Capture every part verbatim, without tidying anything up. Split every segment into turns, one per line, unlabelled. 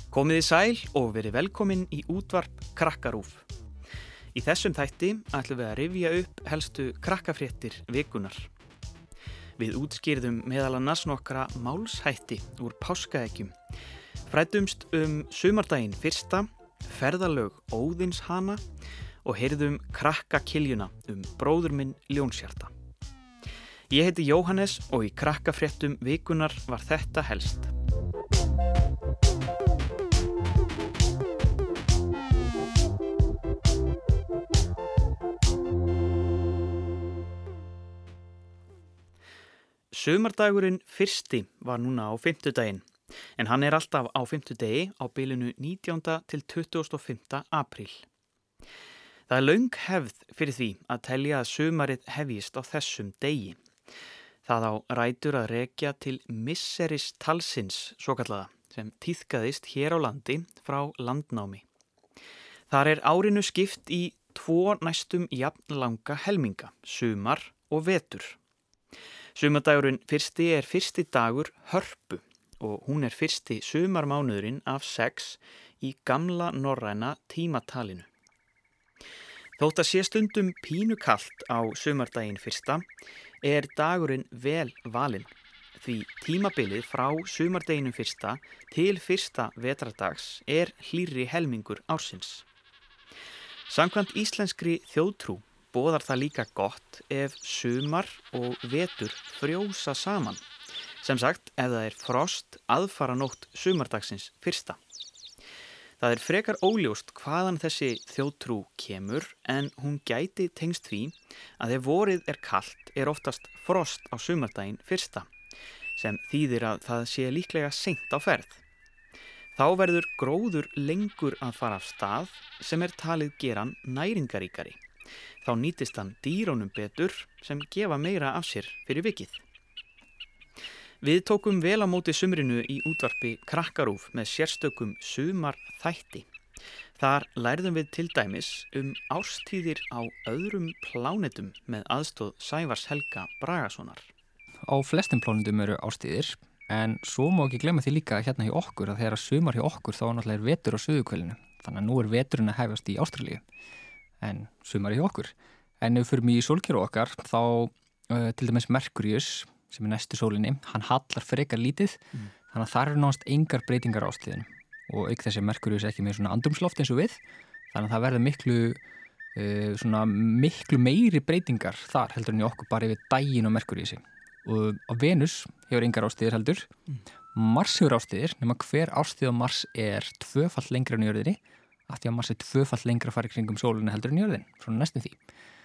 Komiði sæl og verið velkomin í útvarp Krakkarúf. Í þessum þætti ætlum við að rifja upp helstu krakkafréttir vikunar. Við útskýrðum meðal annars nokkra málshætti úr páskaeggjum, fræddumst um sumardaginn fyrsta, ferðalög Óðinshana og heyrðum krakkakiljuna um bróður minn Ljónshjarta. Ég heiti Jóhannes og í krakkafréttum vikunar var þetta helst. Sumardagurinn fyrsti var núna á fimmtudaginn, en hann er alltaf á fimmtudegi á bilinu nítjánda til tuttugasta og fimmta apríl. Það er löng hefð fyrir því að telja að sumarið hefjist á þessum degi. Það á rætur að rekja til misseris talsins, svokallaða, sem tíðkaðist hér á landi frá landnámi. Þar er árinu skipt í tvo næstum jafnlanga helminga, sumar og vetur. Sumardagurinn fyrsti er fyrsti dagur Hörpu og hún er fyrsti sumarmánuðurinn af sex í gamla norræna tímatalinu. Þótt að sé stundum pínu kalt á sumardaginn fyrsta er dagurinn vel valinn, því tímabilið frá sumardeginum fyrsta til fyrsta vetrardags er hlýrri helmingur ársins. Samkvæmt íslenskri þjóðtrú boðar það líka gott ef sumar og vetur frjósa saman. Sem sagt, ef það er frost aðfara nótt sumardagsins fyrsta. Það er frekar óljóst hvaðan þessi þjóðtrú kemur, en hún gæti tengst því að ef vorið er kalt er oftast frost á sumardaginn fyrsta, sem þýðir að það sé líklega seint á ferð. Þá verður gróður lengur að fara af stað sem er talið gera hann næringaríkari. Þá nýtist hann dýrónum betur sem gefa meira af sér fyrir vikið. Við tókum vel á móti sumrinu í útvarpi Krakkarúf með sérstökum sumarþætti. Þar lærðum við til dæmis um árstíðir á öðrum plánetum með aðstoð Sævars Helga Bragasonar.
Á flestum plánetum eru árstíðir, en svo má ekki glemma því líka hérna hjá okkur að þegar sumar hjá okkur þá náttúrulega er vetur á suðurhvelinu. Þannig að nú er veturinn að hefjast í Ástralíu. En sumar hjá okkur. En ef við förum í sólkerfi okkar, þá uh, til dæmis Merkúríus, sem er næstu sólinni, hann hallar frekar lítið, mm. þannig að þar eru náðast engar breytingar á árstíðinu. Og auk þess að Merkúríus ekki með svona andrúmsloft eins og við, þannig að það verður miklu, uh, svona, miklu meiri breytingar þar heldur en í okkur bara yfir daginn á Merkúríusi. Og á Venus hefur engar árstíðir heldur. Mm. Mars hefur árstíðir, nema hver árstíð á Mars er tvöfalt lengra en jörðinni, af því að Mars er tvöfalt lengra að fara í kringum sólina heldur en jörðin, svona næstum því.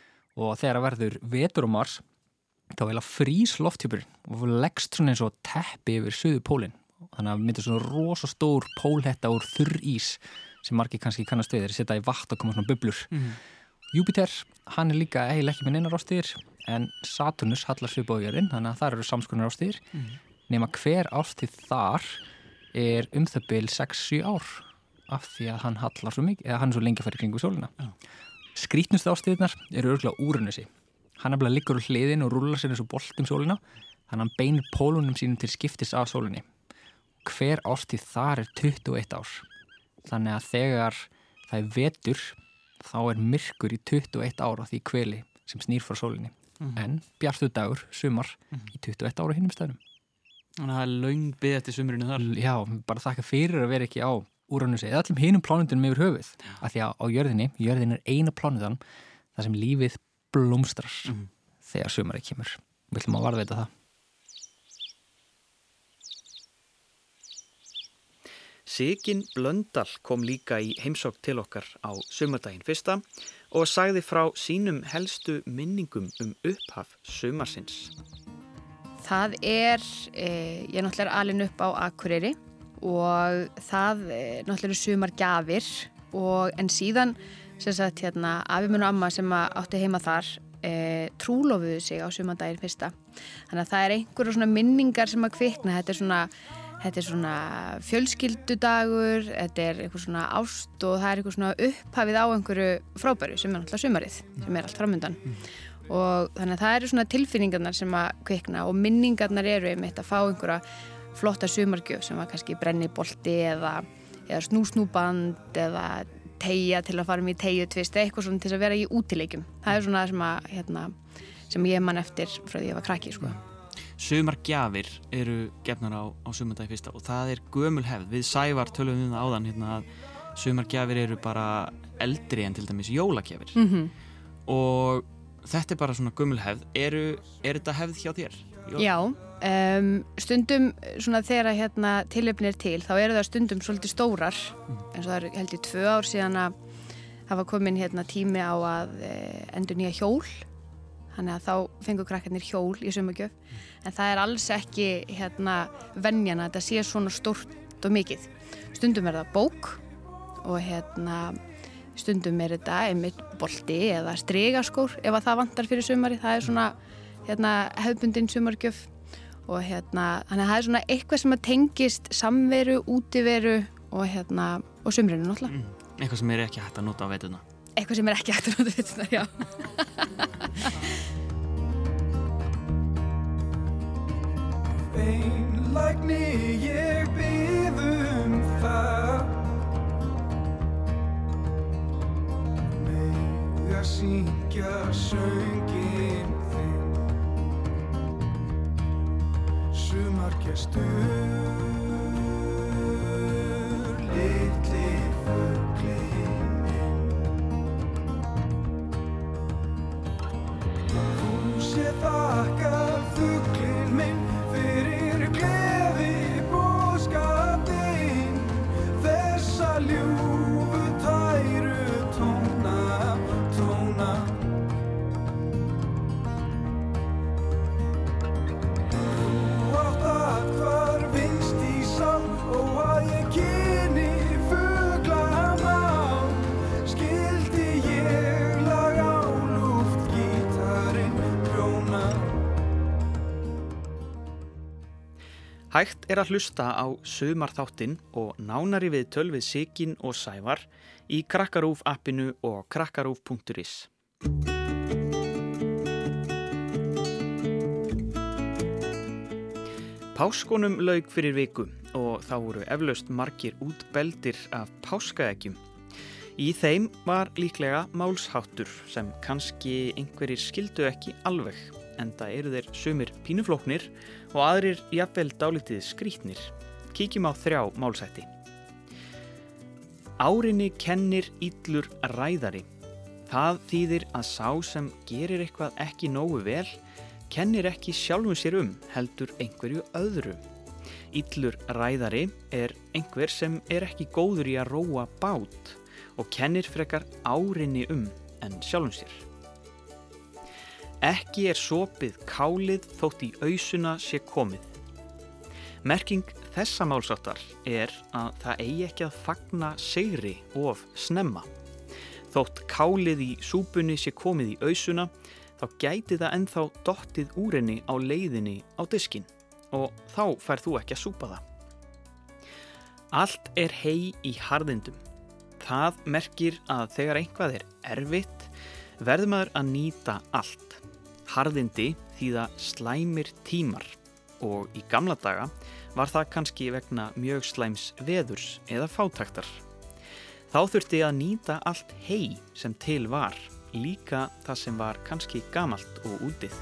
Og þegar það verður vetur á Mars, þá heila frýs lofthjúpurinn og leggst svona eins og teppi yfir suðurpólinn. Þannig að myndir svona rosa stór pólhetta úr þurr ís sem margir kannski kannast við þeir setja í vatn og koma svona bublur. Mm. Júpíter, hann er líka eiginlega ekki með neinar árstíðir, en Saturnus hallar svipað á jörðin, þannig að þar eru samskonar árstíðir. Mm. Nema hver árstíð þar er um það bil sex til sjö ár. Af því að hann hallar svo mikið, eða hann er svo lengi að fara í kringu sólina. Já. Skrítnustu árstíðirnar eru örugglega Úranusi. Hann nefnilega liggur á hliðin og rúllar sér eins og bolt um sólina, þannig að hann beinir pólunum sínum til skiptis af sólinni. Hver árstíð þar er tuttugu og eitt ár. Þannig að þegar það er vetur, þá er myrkur í tuttugu og eitt ár á því hveli sem snýr frá sólinni. Mm. En bjartur dagur, sumar, mm. í tuttugu og eitt ár á hinum stöðum.
Þannig að það er löng bið eftir sumrinu þar.
Já, bara þakka fyrir að vera ekki á Úranusi, eða allum hinum plánetunum yfir höfuð. Af því að á jörðinni, jörðin er eina plánetan þar sem lífið blómstrar mm. þegar sumarið kemur. Við ætlum að varðveita það.
Sigyn Blöndal kom líka í heimsókn til okkar á sumardaginn fyrsta og sagði frá sínum helstu minningum um upphaf sumarsins.
Það er, eh, ég er náttúrulega alin upp á Akureyri og það eh, náttúrulega sumargjafir og en síðan sem sagt hérna afi minn og amma sem átti heima þar eh, trúlofuðu sig á sumardaginn fyrsta. Þannig að það er einhverjum svona minningar sem að kvikna. Þetta er svona Þetta er svona fjölskyldudagur, þetta er eitthvað svona ást og það er eitthvað svona upphafið á einhverju frábæru sem er náttúrulega sumarið, sem er allt framundan. Mm. Og þannig að það eru svona tilfinningarnar sem að kvikna og minningarnar eru einmitt að fá einhverja flotta sumargjöf sem var kannski brennibolti eða, eða snúsnúband eða teygja til að fara um í teygjutvist eða eitthvað svona til að vera í útileikjum. Það er svona sem, að, hérna, sem ég man eftir frá því ég var krakki, sko.
Sumargjafir eru gefnar á, á sumardagi fyrsta og það er gömul hefð. Við Sævar tölum um það áðan hérna, að sumargjafir eru bara eldri en til dæmis jólagjafir.
Mm-hmm.
Og þetta er bara svona gömul hefð. Eru, er þetta hefð hjá þér? Jól?
Já, um, stundum svona þegar hérna, tilefni er til, þá eru það stundum svolítið stórar, mm. eins og það er held í tvö ár síðan að hafa komin hérna, tími á að e, endur nýja hjól. Þannig að þá fengu krakkarnir hjól í sumargjöf, mm. en það er alls ekki hérna, venjan að þetta sé svona stórt og mikið. Stundum er það bók og hérna, stundum er þetta einmitt bolti eða strigaskór ef að það vantar fyrir sumari. Það er svona hérna, hefðbundin sumargjöf og hérna, þannig að það er svona eitthvað sem að tengist samveru, útiveru og, hérna, og sumrinu náttúrulega.
Mm. Eitthvað sem er ekki hægt að nota á veturna.
Eitthvað sem er ekki hægt að nota á veturna, já.
Einlægni ég bið um það Mega syngja sönginn þinn Sumargestur litli fuglinn minn Þú sé þakka fuglinn minn fyrir gleði boðskapinn þessa ljúfu tæru tóna, tóna Þú átt að hvar vinnst í sál og að ég kynni fuglanám skildi ég lag á luft gítarinn prjóna
Hægt er að hlusta á sumarþáttinn og nánari viðtöl við Sigyn og Sævar í Krakkarúv appinu og krakkarúv punktur is. Páskunum lauk fyrir viku og þá voru eflaust margir útbeldir af páskaeggjum. Í þeim var líklega málsháttur sem kannski einhverjir skildu ekki alveg, enda eru þeir sumir pínuflóknir og aðrir jafnvel dálítið skrýtnir. Kíkjum á þrjá málshætti. Árinni kennir illur ræðari. Það þýðir að sá sem gerir eitthvað ekki nógu vel, kennir ekki sjálfum sér um, heldur einhverju öðru. Illur ræðari er einhver sem er ekki góður í að róa bát og kennir frekar árinni um en sjálfum sér. Ekki er sopið kálið þótt í ausuna sé komið. Merking þessa málsáttar er að það eigi ekki að fagna sigri of snemma. Þótt kálið í súpunni sé komið í ausuna, þá gæti það ennþá dottið úr henni á leiðinni á diskinn og þá færð þú ekki að súpa það. Allt er hey í harðindum. Það merkir að þegar einhvað er erfitt, verður maður að nýta allt. Harðindi þýða slæmir tímar og í gamla daga var það kannski vegna mjög slæms veðurs eða fátæktar. Þá þurfti að nýta allt hey sem til var, líka það sem var kannski gamalt og útið.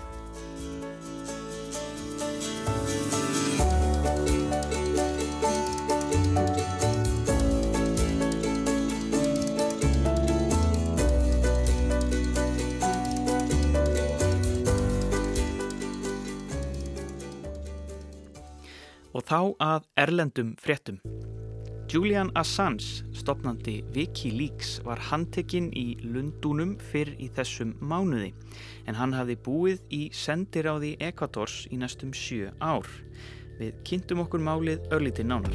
Og þá að erlendum fréttum. Julian Assange, stofnandi Wikileaks, var handtekinn í Lundúnum fyrr í þessum mánuði, en hann hafði búið í sendiráði Ekvadors í næstum sjö ár. Við kynntum okkur málið örlítið nánar.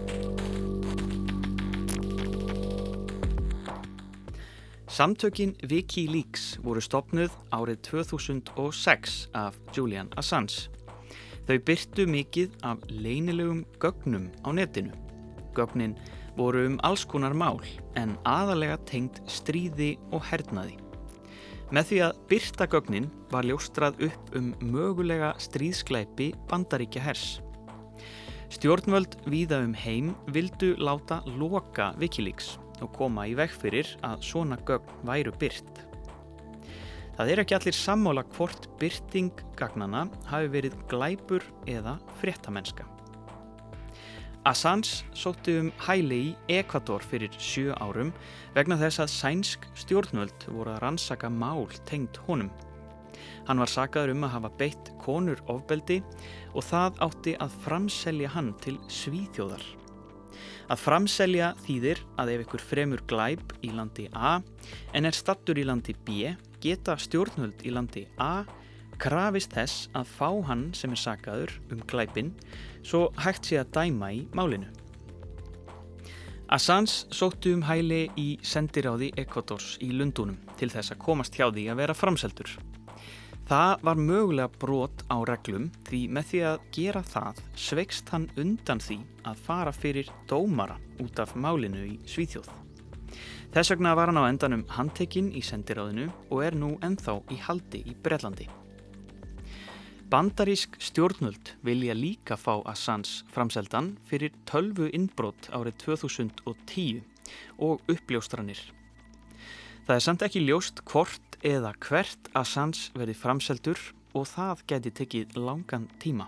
Samtökin Wikileaks voru stofnuð árið tvö þúsund og sex af Julian Assange. Þau birtu mikið af leynilegum gögnum á netinu. Gögnin voru um alls konar mál, en aðalega tengd stríði og hernaði. Með því að birta gögnin var ljóstrað upp um mögulega stríðsglæpi Bandaríkjahers. Stjórnvöld víða um heim vildu láta loka Wikileaks og koma í veg fyrir að svona gögn væru birt. Það er ekki allir sammála hvort birting gagnanna hafi verið glæpur eða fréttamennska. Assange sótti um hæli í Ekvador fyrir sjö árum vegna þess að sænsk stjórnvöld voru að rannsaka mál tengd honum. Hann var sakaður um að hafa beitt konur ofbeldi og það átti að framselja hann til Svíþjóðar. Að framselja þýðir að ef ykkur fremur glæp í landi A en er staddur í landi B, geta stjórnvöld í landi A krafist þess að fá hann sem er sakaður um glæpinn svo hægt sé að dæma í málinu. Assange sótti um hæli í sendiráði Ekvadors í Lundúnum til þess að komast hjá því að vera framseldur. Það var mögulega brot á reglum því með því að gera það sveikst hann undan því að fara fyrir dómara út af málinu í Svíþjóð. Þess vegna var hann á endanum handtekinn í sendiráðinu og er nú ennþá í haldi í Bretlandi. Bandarísk stjórnvöld vilja líka fá Assange framseldan fyrir tölvu innbrot árið tvö þúsund og tíu og uppljóstranir. Það er samt ekki ljóst hvort eða hvert Assange verði framseldur og það gæti tekið langan tíma.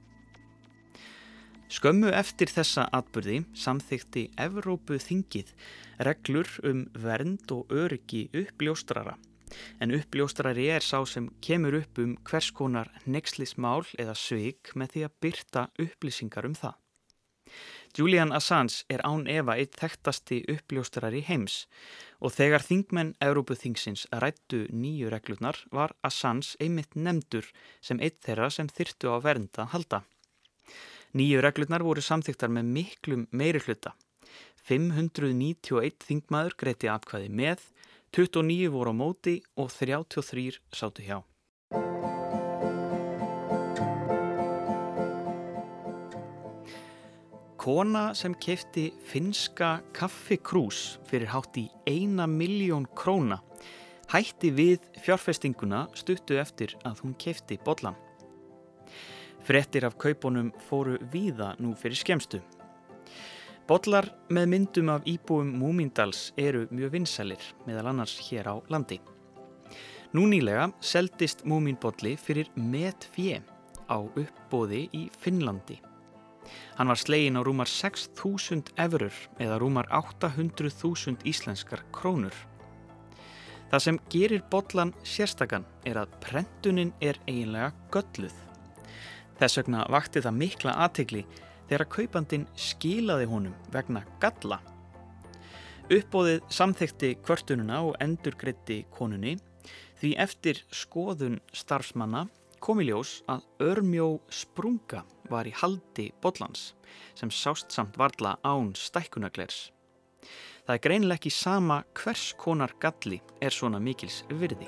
Skömmu eftir þessa atburði samþykkti Evrópuþingið reglur um vernd og öryggi uppljóstrara. En uppljóstrari er sá sem kemur upp um hvers konar hneykslismál eða svik með því að birta upplýsingar um það. Julian Assange er án efa einn þekktasti uppljóstrari heims og þegar þingmenn Evrópuþingsins ræddu nýju reglurnar var Assange einmitt nefndur sem einn þeirra sem þyrftu á vernd að halda. Nýju reglurnar voru samþykktar með miklum meirihluta. fimm hundruð níutíu og einn þingmaður greiddi atkvæði með, tuttugu og níu voru á móti og þrjátíu og þrír sátu hjá. Kona sem keypti finnska kaffikrús fyrir hátt í eina milljón króna hætti við fjárfestinguna stuttu eftir að hún keypti bollan. Fréttir af kaupunum fóru víða nú fyrir skemmstu. Bollar með myndum af íbúum Múmíndals eru mjög vinsælir, meðal annars hér á landi. Nú nýlega seldist Múmínbolli fyrir metfé á uppboði í Finnlandi. Hann var sleginn á rúmar sex þúsund evrur eða rúmar átta hundruð þúsund íslenskar krónur. Það sem gerir bollan sérstakan er að prentunin er eiginlega gölluð. Þess vegna vakti það mikla athygli þegar kaupandinn skilaði honum vegna galla. Uppboðið samþykkti kvörtunina og endurgreiddi konunni því eftir skoðun starfsmanna kom í ljós að örmjó sprunga var í haldi bollans sem sást samt varla án stækkunarglers. Það er greinilega ekki sama hvers konar galli er svona mikils virði.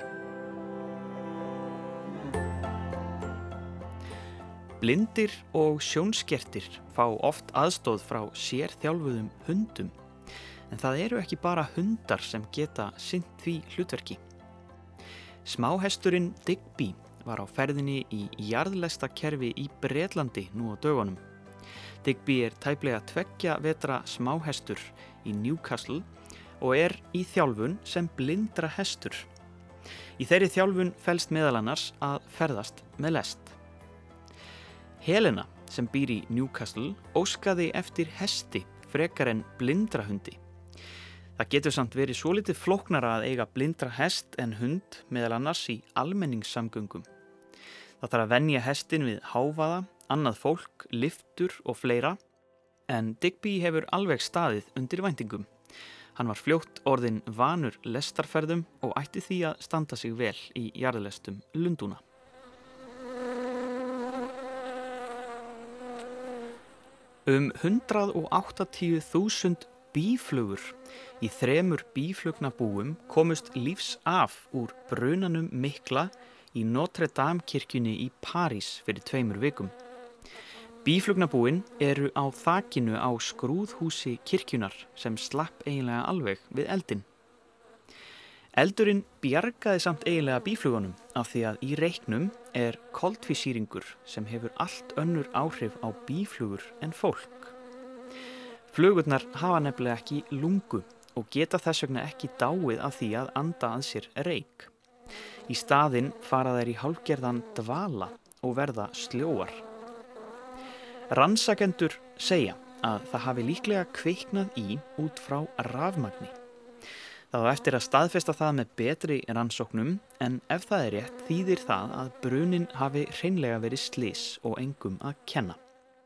Blindir og sjónskertir fá oft aðstóð frá sérþjálfuðum hundum, en það eru ekki bara hundar sem geta sinnt því hlutverki. Smáhesturinn Digby var á ferðinni í jarðlestakerfi í Bretlandi nú á dögunum. Digby er tæplega tveggja vetra smáhestur í Newcastle og er í þjálfun sem blindra hestur. Í þeirri þjálfun felst meðal annars að ferðast með lest. Helena, sem býr í Newcastle, óskaði eftir hesti frekar en blindrahundi. Það getur samt verið svolítið flóknara að eiga blindra hest en hund meðal annars í almenningssamgöngum. Það þarf að venja hestin við hávaða, annað fólk, lyftur og fleira, en Digby hefur alveg staðið undir væntingum. Hann var fljótt orðinn vanur lestarferðum og ætti því að standa sig vel í jarðlestum Lundúna. Um hundrað og áttatíu þúsund býflugur í þremur býflugnabúum komust lífs af úr brunanum mikla í Notre Dame kirkjunni í París fyrir tveimur vikum. Býflugnabúin eru á þakinu á skrúðhúsi kirkjunar sem slapp eiginlega alveg við eldin. Eldurinn bjargaði samt eiginlega býflugunum af því að í reiknum er koltvísýringur sem hefur allt önnur áhrif á býflugur en fólk. Flugurnar hafa nefnilega ekki lungu og geta þess vegna ekki dáið af því að anda að sér reyk. Í staðinn fara þær í hálfgerðan dvala og verða sljóar. Rannsakendur segja að það hafi líklega kviknað í út frá rafmagni. Það á eftir að staðfesta það með betri rannsóknum en ef það er rétt þýðir það að bruninn hafi hreinlega verið slys og engum að kenna.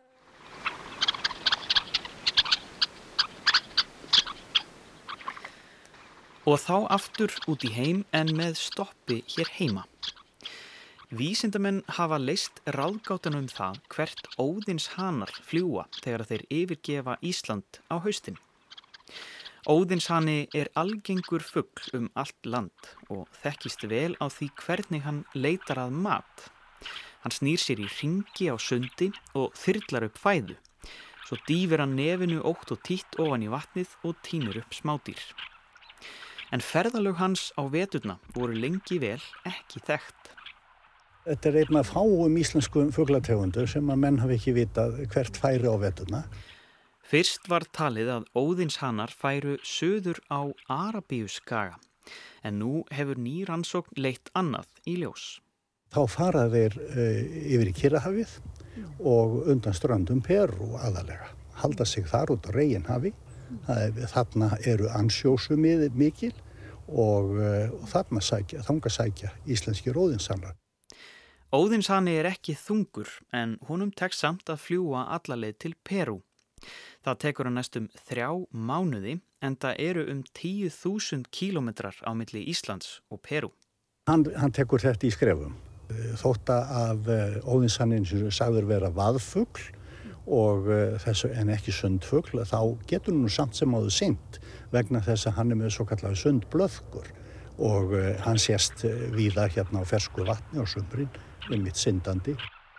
Og þá aftur út í heim en með stoppi hér heima. Vísindamenn hafa leyst ráðgátuna um það hvert óðinshanar fljúga þegar þeir yfirgefa Ísland á haustin. Óðinshani er algengur fugl um allt land og þekkist vel á því hvernig hann leitar að mat. Hann snýr sér í hringi á sundi og þyrlar upp fæðu. Svo dýfir hann nefinu ótt og títt ofan í vatnið og tínir upp smádýr. En ferðalög hans á veturna voru lengi vel ekki þekkt.
Þetta er einn af fáum íslenskum fuglategundur sem að menn hafi ekki vitað hvert færi á veturna.
Fyrst var talið að óðinshanar færu suður á Arabíuskaga, en nú hefur ný rannsókn leitt annað í ljós.
Þá fara þeir uh, yfir í Kyrrahafið og undan ströndum Perú aðalega. Halda sig þar út á Reginhafi. Þarna eru ansjósumið mikil og, uh, og þarna sækja, þanga sækja íslenskir óðinshanar.
Óðinshani er ekki þungur, en honum tekst samt að fljúga alla leið til Perú. Það tekur hann næstum þrjá mánuði en það eru um tíu þúsund kílómetrar á milli Íslands og Perú.
Hann, hann tekur þetta í skrefum. Þótt að óðinshaninn sem sagður vera vaðfugl og þessu en ekki sundfugl, þá getur hann nú samt sem áður synt vegna þess að hann er með svo kallar sundblöðkur og hann sést víða hérna á fersku vatni á sumrin, einmitt syndandi.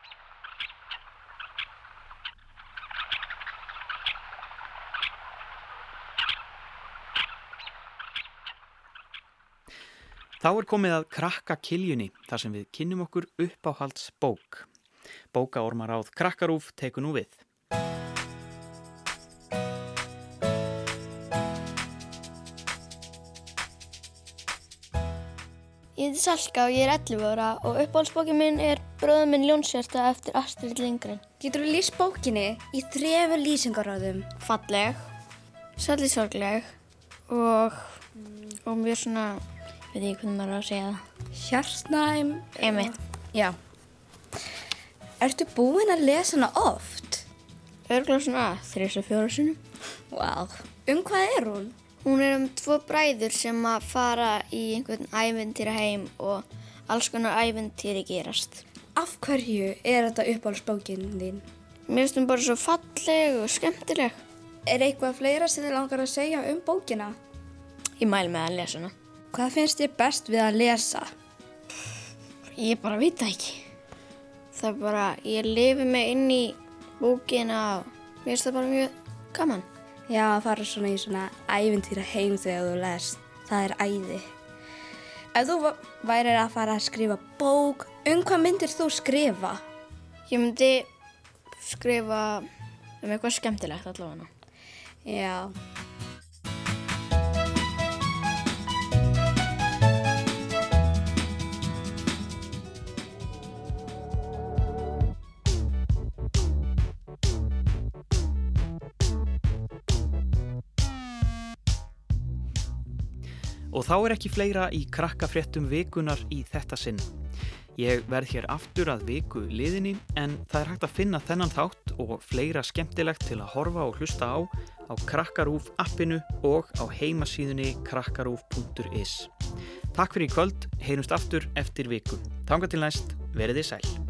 Þá er komið að krakkakiljunni þar sem við kynnum okkur uppáhalds bók. Bókaormaráð Krakkarúv tekur nú við.
Ég heiti Salka og ég er ellefu ára og uppáhaldsbókin minn er Bróðir minn Ljónshjarta eftir Astrid Lindgren.
Getur þú lýst bókinni í þremur lýsingaráðum?
Falleg, svolítið sorgleg og, og mjög svona, veit ég hvernig maður á að segja það.
Hjartnæm.
Einmitt.
Já. Ertu búin að lesa hana oft?
Örugglega svona þrisvar fjórum sinnum.
Vá. Um hvað er hún?
Hún er um tvo bræður sem að fara í einhvern ævintýra heim og alls konar ævintýri gerast.
Af hverju er þetta uppáhaldsbókin þín?
Mér finnst hún bara svo falleg og skemmtileg.
Er eitthvað fleira sem þið langar að segja um bókina?
Ég mæli með að lesa hana.
Hvað finnst þér best við að lesa?
Ég bara veit það ekki. Það er bara, ég lifi mig inn í bókina og mér finnst það bara mjög gaman.
Já, að fara svona í svona ævintýra heim þegar þú lest. Það er æði. Ef þú værir að fara að skrifa bók, um hvað myndir þú skrifa?
Ég myndi skrifa um eitthvað skemmtilegt allavega.
Já.
Og þá er ekki fleira í krakkafréttum vikunar í þetta sinn. Ég verð hér aftur að viku liðinni en það er hægt að finna þennan þátt og fleira skemmtilegt til að horfa og hlusta á á Krakkarúv appinu og á heimasíðunni krakkarúv punktur is. Takk fyrir í kvöld, heyrumst aftur eftir viku. Þangað til næst, verið þið sæl.